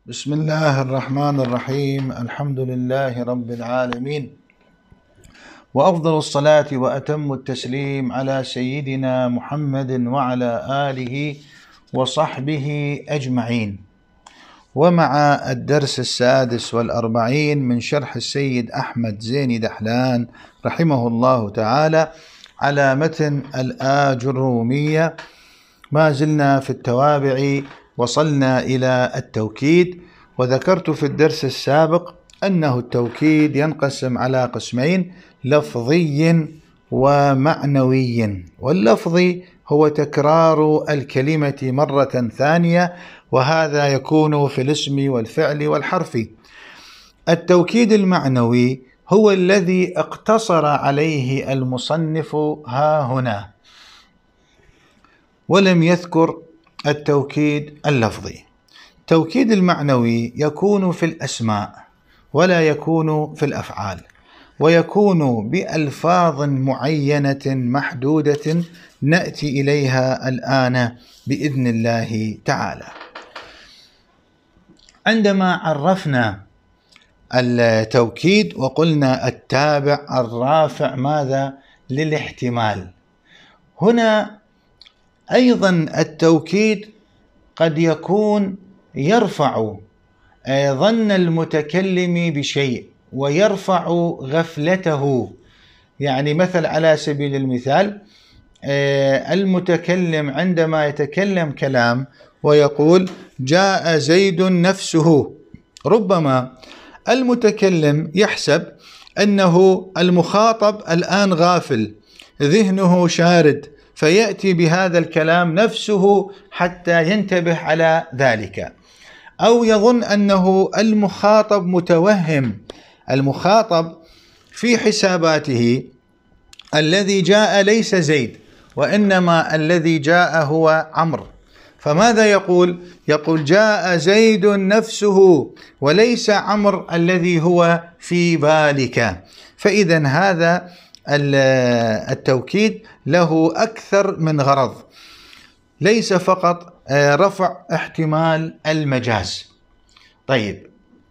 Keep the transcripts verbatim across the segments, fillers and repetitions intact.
بسم الله الرحمن الرحيم. الحمد لله رب العالمين، وأفضل الصلاة وأتم التسليم على سيدنا محمد وعلى آله وصحبه أجمعين. ومع الدرس السادس والأربعين من شرح السيد أحمد زين دحلان رحمه الله تعالى على متن الآجرومية، ما زلنا في التوابع، وصلنا إلى التوكيد. وذكرت في الدرس السابق أنه التوكيد ينقسم على قسمين: لفظي ومعنوي. واللفظي هو تكرار الكلمة مرة ثانية، وهذا يكون في الاسم والفعل والحرف. التوكيد المعنوي هو الذي اقتصر عليه المصنف ها هنا، ولم يذكر التوكيد اللفظي. التوكيد المعنوي يكون في الأسماء ولا يكون في الأفعال، ويكون بألفاظ معينة محدودة نأتي إليها الآن بإذن الله تعالى. عندما عرفنا التوكيد وقلنا التابع الرافع ماذا؟ للاحتمال. هنا أيضا التوكيد قد يكون يرفع ظن المتكلم بشيء ويرفع غفلته. يعني مثل على سبيل المثال، المتكلم عندما يتكلم كلام ويقول جاء زيد نفسه، ربما المتكلم يحسب أنه المخاطب الآن غافل، ذهنه شارد، فيأتي بهذا الكلام نفسه حتى ينتبه على ذلك، أو يظن أنه المخاطب متوهم. المخاطب في حساباته الذي جاء ليس زيد، وإنما الذي جاء هو عمرو، فماذا يقول؟ يقول جاء زيد نفسه وليس عمرو الذي هو في بالك. فإذا هذا التوكيد له أكثر من غرض، ليس فقط رفع احتمال المجاز. طيب،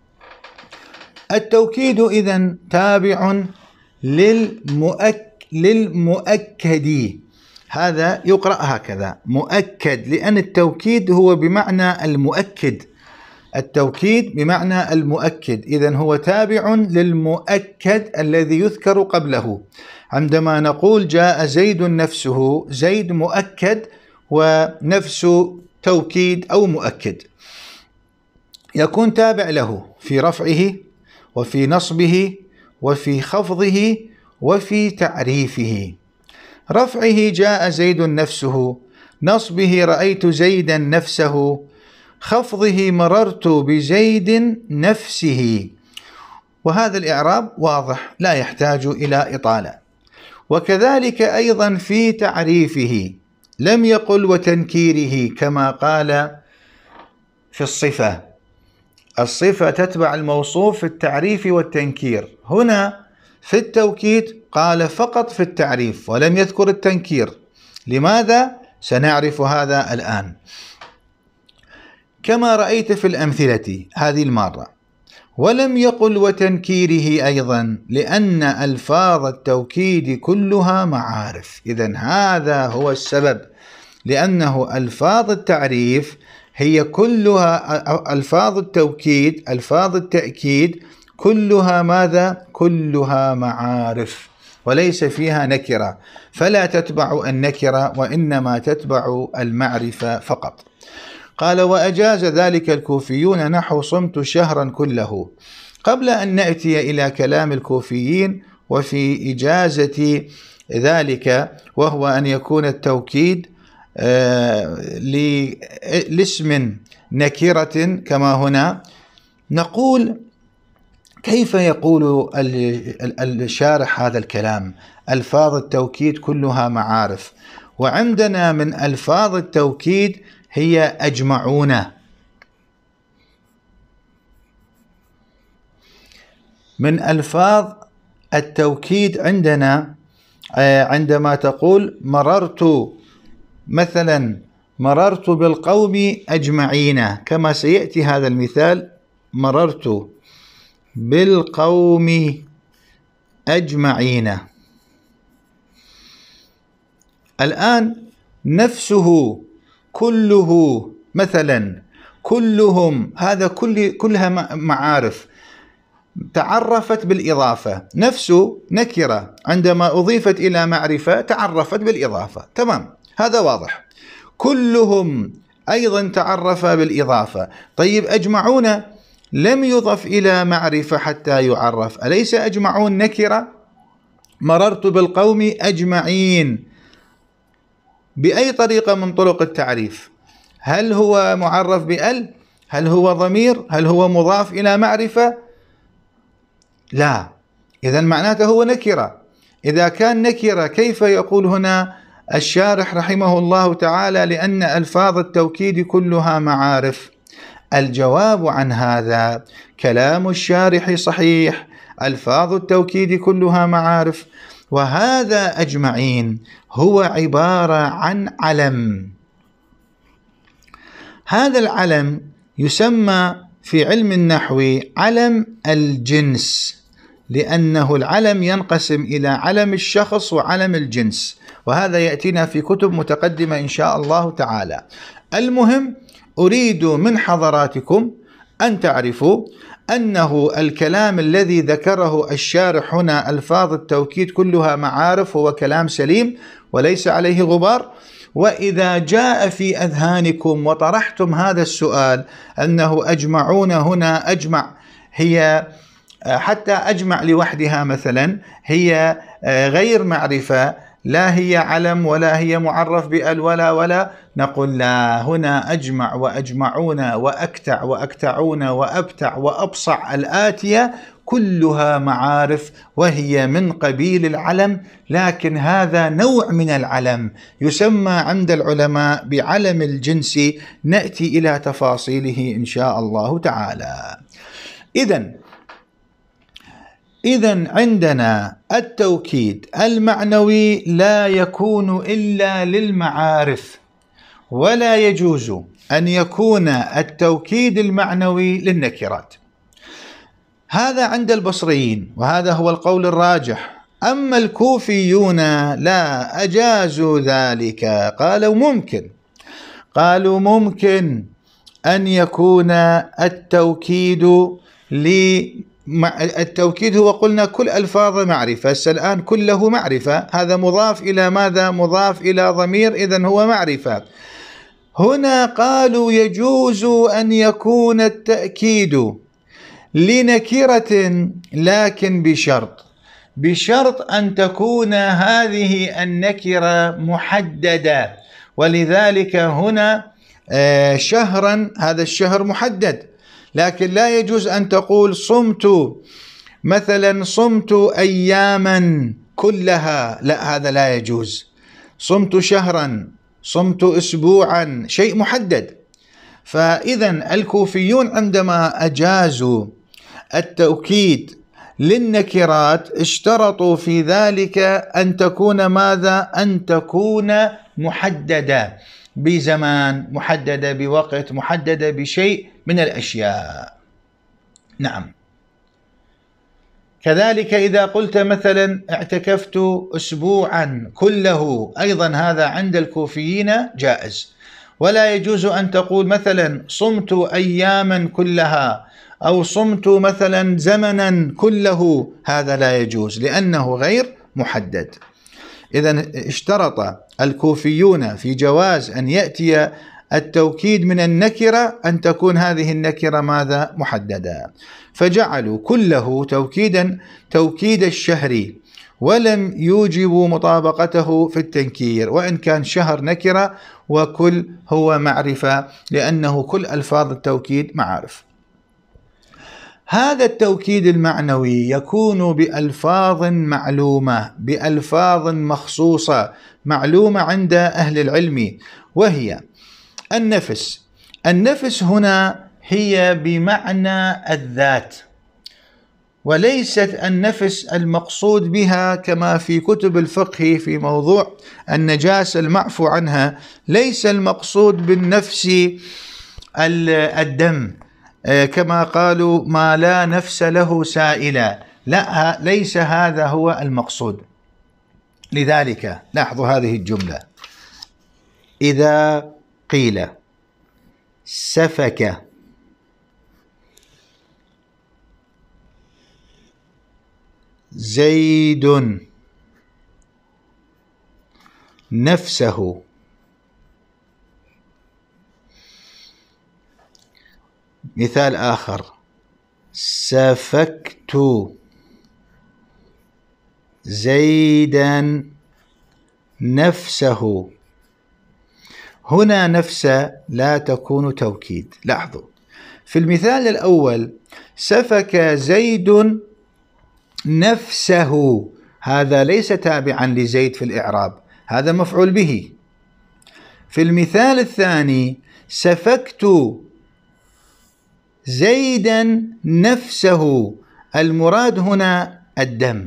التوكيد إذن تابع للمؤك للمؤكد. هذا يقرأ هكذا مؤكد، لأن التوكيد هو بمعنى المؤكد. التوكيد بمعنى المؤكد، إذن هو تابع للمؤكد الذي يذكر قبله. عندما نقول جاء زيد نفسه، زيد مؤكد ونفس توكيد أو مؤكد، يكون تابع له في رفعه وفي نصبه وفي خفضه وفي تعريفه. رفعه جاء زيد نفسه، نصبه رأيت زيدا نفسه، خفضه مررت بزيد نفسه. وهذا الإعراب واضح لا يحتاج إلى إطالة. وكذلك أيضا في تعريفه، لم يقل وتنكيره كما قال في الصفة. الصفة تتبع الموصوف في التعريف والتنكير. هنا في التوكيد قال فقط في التعريف ولم يذكر التنكير. لماذا؟ سنعرف هذا الآن. كما رأيت في الأمثلة هذه المرة. ولم يقل وتنكيره أيضا، لأن ألفاظ التوكيد كلها معارف. إذن هذا هو السبب، لأنه ألفاظ التعريف هي كلها ألفاظ التوكيد، ألفاظ التأكيد كلها ماذا؟ كلها معارف، وليس فيها نكرة، فلا تتبع النكرة وإنما تتبع المعرفة فقط. قال وأجاز ذلك الكوفيون نحو صمت شهرا كله. قبل أن نأتي إلى كلام الكوفيين وفي إجازة ذلك، وهو أن يكون التوكيد لاسم نكرة كما هنا، نقول كيف يقول الشارح هذا الكلام؟ ألفاظ التوكيد كلها معارف، وعندنا من ألفاظ التوكيد هي أجمعون. من ألفاظ التوكيد عندنا عندما تقول مررت مثلا مررت بالقوم أجمعين، كما سيأتي هذا المثال: مررت بالقوم أجمعين. الآن نفسه، كله، مثلا كلهم، هذا كل كلها معارف تعرفت بالإضافة. نفسه نكرة، عندما أضيفت إلى معرفة تعرفت بالإضافة، تمام، هذا واضح. كلهم أيضا تعرف بالإضافة. طيب أجمعون لم يضف إلى معرفة حتى يعرف، أليس أجمعون نكرة؟ مررت بالقوم أجمعين بأي طريقة من طرق التعريف؟ هل هو معرف بأل؟ هل هو ضمير؟ هل هو مضاف إلى معرفة؟ لا، إذن معناته هو نكرة. إذا كان نكرة كيف يقول هنا الشارح رحمه الله تعالى لأن ألفاظ التوكيد كلها معارف؟ الجواب عن هذا كلام الشارح صحيح، ألفاظ التوكيد كلها معارف، وهذا أجمعين هو عبارة عن علم. هذا العلم يسمى في علم النحو علم الجنس، لأنه العلم ينقسم إلى علم الشخص وعلم الجنس، وهذا يأتينا في كتب متقدمة إن شاء الله تعالى. المهم أريد من حضراتكم أن تعرفوا أنه الكلام الذي ذكره الشارح هنا ألفاظ التوكيد كلها معارف هو كلام سليم وليس عليه غبار. وإذا جاء في أذهانكم وطرحتم هذا السؤال أنه أجمعون هنا، أجمع هي حتى أجمع لوحدها مثلا هي غير معرفة، لا هي علم ولا هي معرف بأل ولا ولا، نقول لا، هنا أجمع وأجمعون وأكتع وأكتعون وأبتع وأبصع الآتية كلها معارف وهي من قبيل العلم، لكن هذا نوع من العلم يسمى عند العلماء بعلم الجنس، نأتي إلى تفاصيله إن شاء الله تعالى. إذن إذن عندنا التوكيد المعنوي لا يكون إلا للمعارف، ولا يجوز أن يكون التوكيد المعنوي للنكرات. هذا عند البصريين وهذا هو القول الراجح. أما الكوفيون لا، أجازوا ذلك، قالوا ممكن قالوا ممكن أن يكون التوكيد ل التوكيد هو قلنا كل ألفاظ معرفة، هسه الآن كله معرفة، هذا مضاف إلى ماذا؟ مضاف إلى ضمير، إذن هو معرفة. هنا قالوا يجوز أن يكون التأكيد لنكرة، لكن بشرط بشرط أن تكون هذه النكرة محددة، ولذلك هنا شهرا، هذا الشهر محدد، لكن لا يجوز أن تقول صمت مثلا صمت أياما كلها، لا، هذا لا يجوز. صمت شهرا، صمت أسبوعا، شيء محدد. فإذا الكوفيون عندما أجازوا التوكيد للنكرات اشترطوا في ذلك أن تكون ماذا؟ أن تكون محددة بزمان، محددة بوقت، محددة بشيء من الأشياء. نعم. كذلك إذا قلت مثلا اعتكفت أسبوعا كله، أيضا هذا عند الكوفيين جائز. ولا يجوز أن تقول مثلا صمت أياما كلها أو صمت مثلا زمنا كله، هذا لا يجوز لأنه غير محدد. إذن اشترط الكوفيون في جواز أن يأتي التوكيد من النكرة أن تكون هذه النكرة ماذا؟ محددة، فجعلوا كله توكيدا توكيد الشهر، ولم يوجبوا مطابقته في التنكير، وإن كان شهر نكرة وكل هو معرفة، لأنه كل ألفاظ التوكيد معارف. هذا التوكيد المعنوي يكون بألفاظ معلومة، بألفاظ مخصوصة معلومة عند أهل العلم، وهي النفس. النفس هنا هي بمعنى الذات، وليست النفس المقصود بها كما في كتب الفقه في موضوع النجاسة المعفو عنها، ليس المقصود بالنفس الدم كما قالوا ما لا نفس له سائلا، لا، ليس هذا هو المقصود. لذلك لاحظوا هذه الجملة: إذا قيل سفك زيد نفسه، مثال آخر: سفكت زيدا نفسه. هنا نفس لا تكون توكيد. لاحظوا في المثال الأول سفك زيد نفسه، هذا ليس تابعا لزيد في الإعراب، هذا مفعول به. في المثال الثاني سفكت زيدا نفسه، المراد هنا الدم،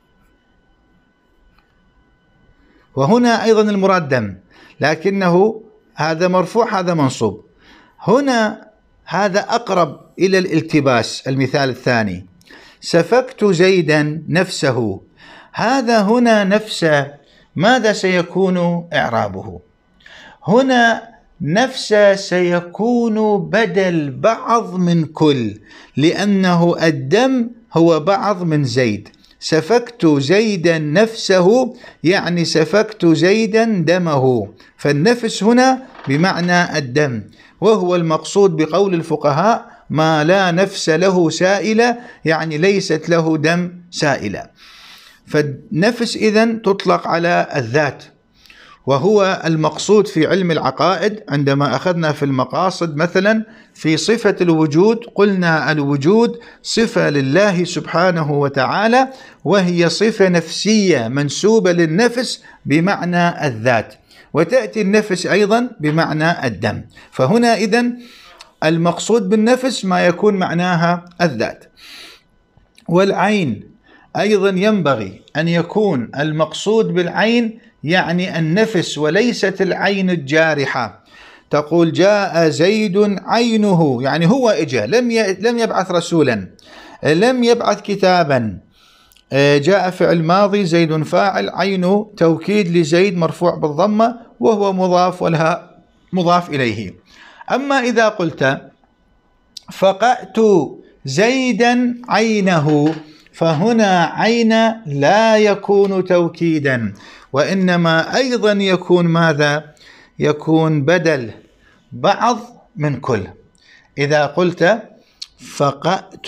وهنا أيضا المراد دم، لكنه هذا مرفوع هذا منصوب. هنا هذا أقرب إلى الالتباس. المثال الثاني سفكت زيدا نفسه، هذا هنا نفس ماذا سيكون إعرابه؟ هنا نفس سيكون بدل بعض من كل، لأنه الدم هو بعض من زيد. سفكت زيدا نفسه يعني سفكت زيدا دمه، فالنفس هنا بمعنى الدم، وهو المقصود بقول الفقهاء ما لا نفس له سائلة، يعني ليست له دم سائلة. فالنفس إذن تطلق على الذات، وهو المقصود في علم العقائد. عندما أخذنا في المقاصد مثلا في صفة الوجود قلنا الوجود صفة لله سبحانه وتعالى، وهي صفة نفسية منسوبة للنفس بمعنى الذات، وتأتي النفس أيضا بمعنى الدم. فهنا إذن المقصود بالنفس ما يكون معناها الذات. والعين أيضا ينبغي أن يكون المقصود بالعين يعني النفس وليست العين الجارحة. تقول جاء زيد عينه، يعني هو إجا، لم لم يبعث رسولا، لم يبعث كتابا. جاء فعل ماضي، زيد فاعل، عينه توكيد لزيد مرفوع بالضمة وهو مضاف والهاء مضاف إليه. أما إذا قلت فقأت زيدا عينه، فهنا عين لا يكون توكيدا، وإنما أيضا يكون ماذا؟ يكون بدل بعض من كل. إذا قلت فقأت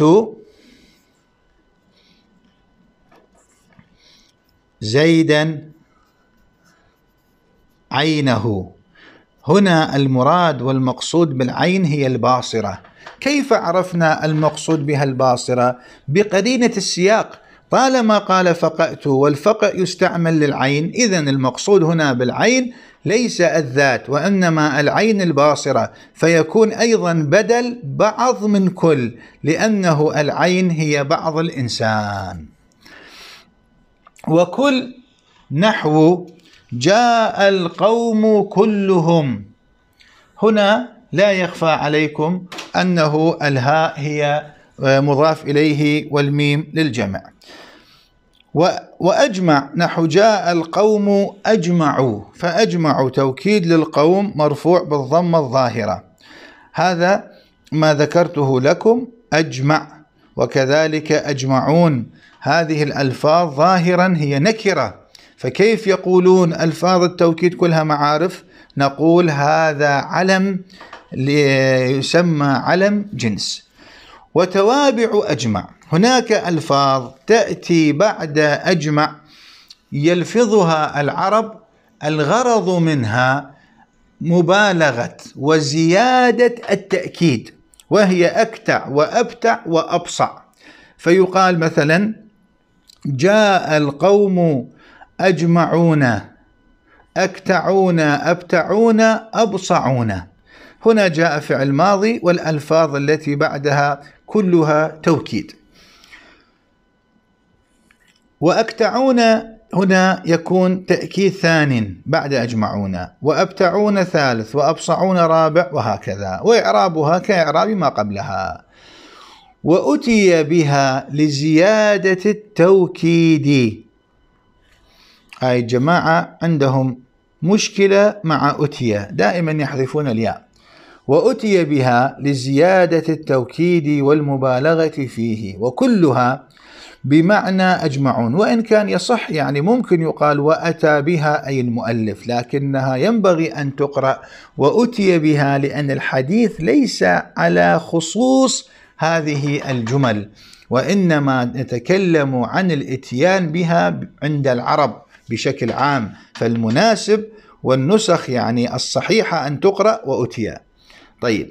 زيدا عينه، هنا المراد والمقصود بالعين هي الباصرة. كيف عرفنا المقصود بها الباصرة؟ بقرينة السياق، طالما قال فقأت والفقأ يستعمل للعين، إذن المقصود هنا بالعين ليس الذات وإنما العين الباصرة، فيكون أيضا بدل بعض من كل، لأنه العين هي بعض الإنسان. وكل نحو جاء القوم كلهم، هنا لا يخفى عليكم أنه الهاء هي مضاف إليه والميم للجمع. وأجمع نحو جاء القوم أجمعوا، فأجمعوا توكيد للقوم مرفوع بالضمة الظاهرة، هذا ما ذكرته لكم أجمع. وكذلك أجمعون، هذه الألفاظ ظاهرا هي نكرة، فكيف يقولون ألفاظ التوكيد كلها معارف؟ نقول هذا علم يسمى علم جنس. وتوابع أجمع، هناك ألفاظ تأتي بعد أجمع يلفظها العرب، الغرض منها مبالغة وزيادة التأكيد، وهي أكتع وأبتع وأبصع. فيقال مثلا جاء القوم أجمعون، أكتعون، أبتعون، أبصعون. هنا جاء فعل ماضي والألفاظ التي بعدها كلها توكيد. وأكتعون هنا يكون تأكيد ثان بعد أجمعون، وأبتعون ثالث، وأبصعون رابع، وهكذا، وإعرابها كإعراب ما قبلها. وأتي بها لزيادة التوكيد. هاي الجماعة عندهم مشكلة مع أتي، دائما يحذفون الياء. وأتي بها لزيادة التوكيد والمبالغة فيه، وكلها بمعنى أجمعون، وإن كان يصح يعني ممكن يقال وأتى بها أي المؤلف، لكنها ينبغي أن تقرأ وأتي بها، لأن الحديث ليس على خصوص هذه الجمل، وإنما نتكلم عن الإتيان بها عند العرب بشكل عام، فالمناسب والنسخ يعني الصحيحة أن تقرأ وأتي. طيب،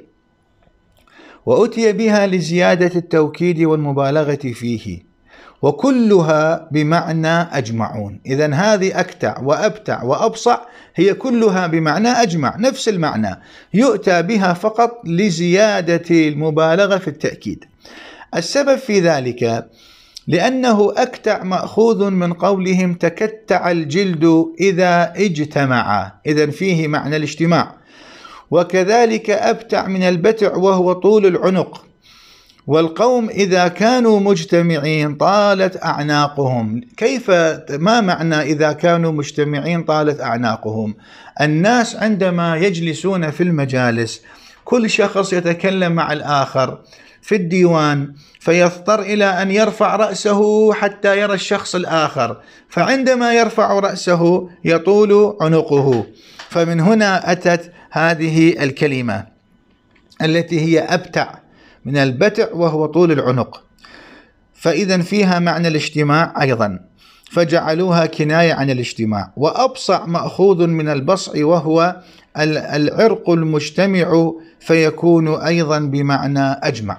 وأتي بها لزيادة التوكيد والمبالغة فيه، وكلها بمعنى أجمعون. إذن هذه أكتع وأبتع وأبصع هي كلها بمعنى أجمع، نفس المعنى، يؤتى بها فقط لزيادة المبالغة في التأكيد. السبب في ذلك لأنه أكتع مأخوذ من قولهم تكتع الجلد إذا اجتمع، إذن فيه معنى الاجتماع. وكذلك أبتع من البتع وهو طول العنق. والقوم إذا كانوا مجتمعين طالت أعناقهم. كيف، ما معنى إذا كانوا مجتمعين طالت أعناقهم؟ الناس عندما يجلسون في المجالس كل شخص يتكلم مع الآخر في الديوان، فيضطر إلى أن يرفع رأسه حتى يرى الشخص الآخر، فعندما يرفع رأسه يطول عنقه، فمن هنا أتت هذه الكلمة التي هي أبتع من البتع وهو طول العنق، فإذا فيها معنى الاجتماع أيضا، فجعلوها كناية عن الاجتماع. وأبصع مأخوذ من البصع وهو العرق المجتمع، فيكون أيضا بمعنى أجمع.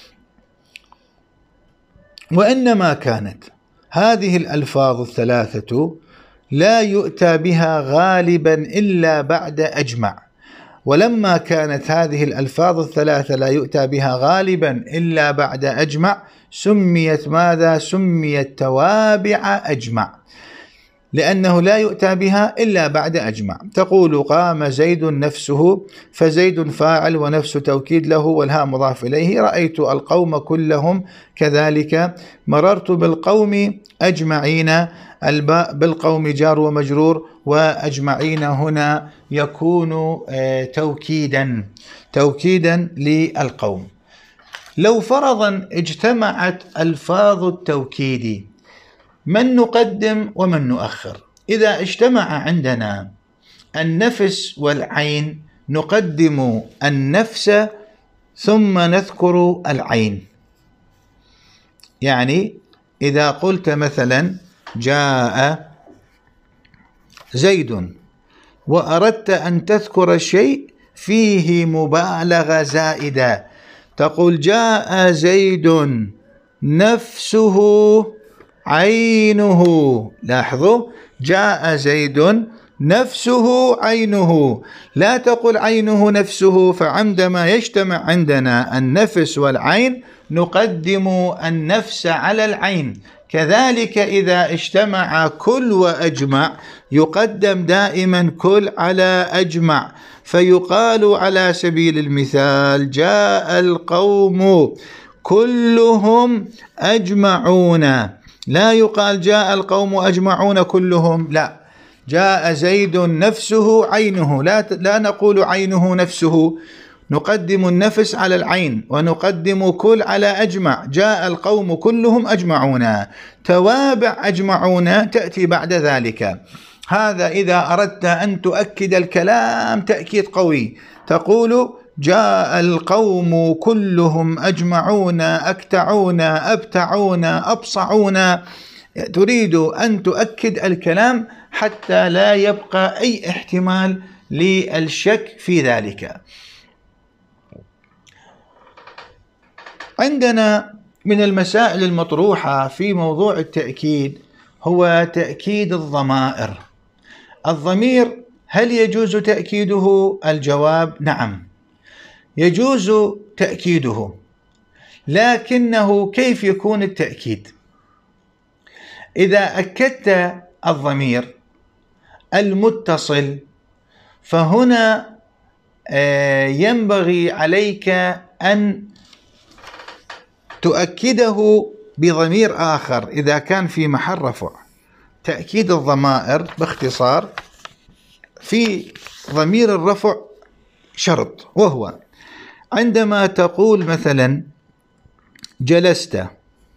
وإنما كانت هذه الألفاظ الثلاثة لا يؤتى بها غالبا إلا بعد أجمع، ولما كانت هذه الألفاظ الثلاثة لا يؤتى بها غالبا إلا بعد أجمع سميت ماذا؟ سميت توابع أجمع، لأنه لا يؤتى بها إلا بعد أجمع. تقول قام زيد نفسه، فزيد فاعل ونفس توكيد له والهاء مضاف إليه. رأيت القوم كلهم، كذلك مررت بالقوم أجمعين، الباء بالقوم جار ومجرور، وأجمعين هنا يكون توكيدا توكيدا للقوم. لو فرضا اجتمعت ألفاظ التوكيد من نقدم ومن نؤخر؟ إذا اجتمع عندنا النفس والعين نقدم النفس ثم نذكر العين. يعني إذا قلت مثلا جاء زيد وأردت أن تذكر شيء فيه مبالغة زائدة، تقول جاء زيد نفسه عينه. لاحظوا، جاء زيد نفسه عينه، لا تقل عينه نفسه، فعندما يجتمع عندنا النفس والعين نقدم النفس على العين. كذلك إذا اجتمع كل وأجمع يقدم دائما كل على أجمع، فيقال على سبيل المثال جاء القوم كلهم أجمعون، لا يقال جاء القوم أجمعون كلهم، لا، جاء زيد نفسه عينه، لا, لا نقول عينه نفسه، نقدم النفس على العين ونقدم كل على أجمع. جاء القوم كلهم أجمعون، توابع أجمعون تأتي بعد ذلك. هذا إذا أردت أن تؤكد الكلام تأكيد قوي، تقول جاء القوم كلهم أجمعون أكتعون أبتعون أبصعون، تريد أن تؤكد الكلام حتى لا يبقى أي احتمال للشك في ذلك. عندنا من المسائل المطروحة في موضوع التأكيد هو تأكيد الضمائر. الضمير هل يجوز تأكيده؟ الجواب نعم، يجوز تأكيده، لكنه كيف يكون التأكيد؟ إذا أكدت الضمير المتصل فهنا ينبغي عليك أن تؤكده بضمير آخر إذا كان في محل رفع. تأكيد الضمائر باختصار في ضمير الرفع شرط، وهو عندما تقول مثلا جلست،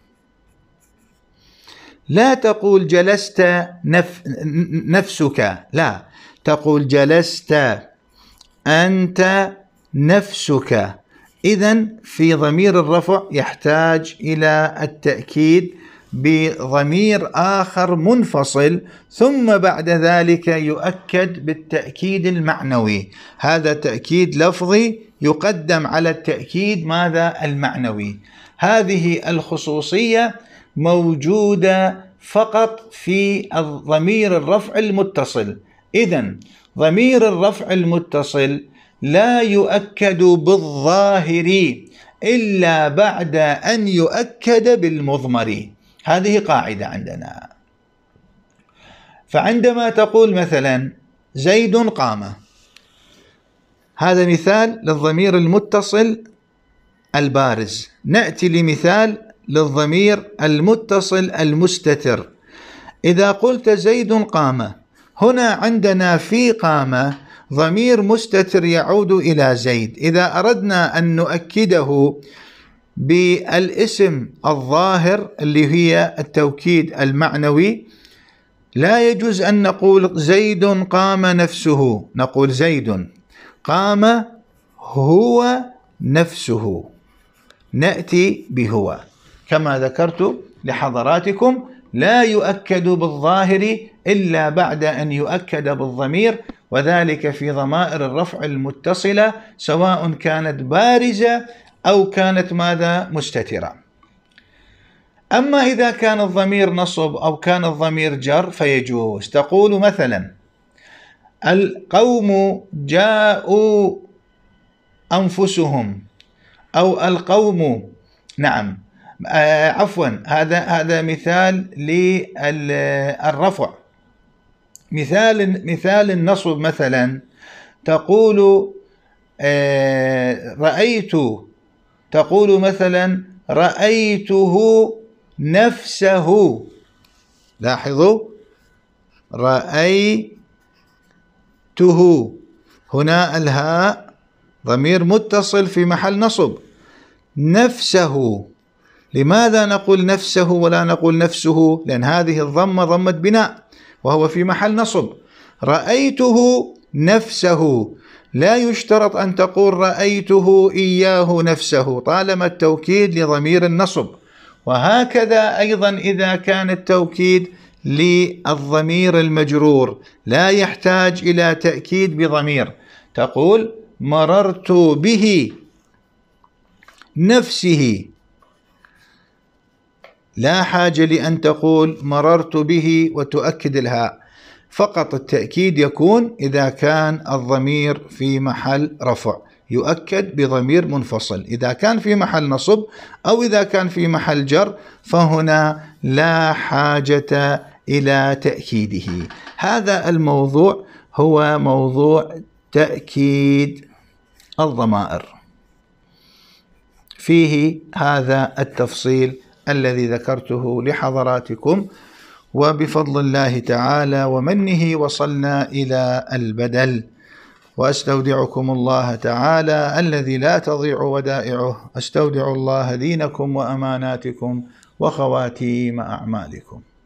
لا تقول جلست نف نفسك، لا، تقول جلست أنت نفسك. إذن في ضمير الرفع يحتاج إلى التأكيد بضمير آخر منفصل، ثم بعد ذلك يؤكد بالتأكيد المعنوي. هذا تأكيد لفظي يقدم على التأكيد ماذا؟ المعنوي. هذه الخصوصية موجودة فقط في ضمير الرفع المتصل. إذن ضمير الرفع المتصل لا يؤكد بالظاهر إلا بعد أن يؤكد بالمضمر. هذه قاعدة عندنا. فعندما تقول مثلا زيد قام، هذا مثال للضمير المتصل البارز. نأتي لمثال للضمير المتصل المستتر. إذا قلت زيد قام، هنا عندنا في قام ضمير مستتر يعود إلى زيد. إذا أردنا أن نؤكده بالاسم الظاهر اللي هي التوكيد المعنوي، لا يجوز أن نقول زيد قام نفسه، نقول زيد قام هو نفسه، نأتي بهو كما ذكرت لحضراتكم. لا يؤكد بالظاهر إلا بعد أن يؤكد بالضمير، وذلك في ضمائر الرفع المتصلة سواء كانت بارزة أو كانت ماذا؟ مستترة. أما إذا كان الضمير نصب أو كان الضمير جر فيجوز. تقول مثلا القوم جاءوا أنفسهم، أو القوم، نعم آه عفوا هذا هذا مثال للرفع. مثال مثال النصب مثلا تقول آه رأيت، تقول مثلا رأيته نفسه. لاحظوا رأيته، هنا الهاء ضمير متصل في محل نصب. نفسه، لماذا نقول نفسه ولا نقول نفسه؟ لأن هذه الضمة ضمة بناء وهو في محل نصب. رأيته نفسه، لا يشترط أن تقول رأيته إياه نفسه طالما التوكيد لضمير النصب. وهكذا أيضا إذا كان التوكيد للضمير المجرور لا يحتاج إلى تأكيد بضمير. تقول مررت به نفسه، لا حاجة لأن تقول مررت به وتؤكد الهاء، فقط التأكيد يكون إذا كان الضمير في محل رفع يؤكد بضمير منفصل. إذا كان في محل نصب أو إذا كان في محل جر فهنا لا حاجة إلى تأكيده. هذا الموضوع هو موضوع تأكيد الضمائر، فيه هذا التفصيل الذي ذكرته لحضراتكم، وبفضل الله تعالى ومنه وصلنا إلى البدل. وأستودعكم الله تعالى الذي لا تضيع ودائعه. أستودع الله دينكم وأماناتكم وخواتيم أعمالكم.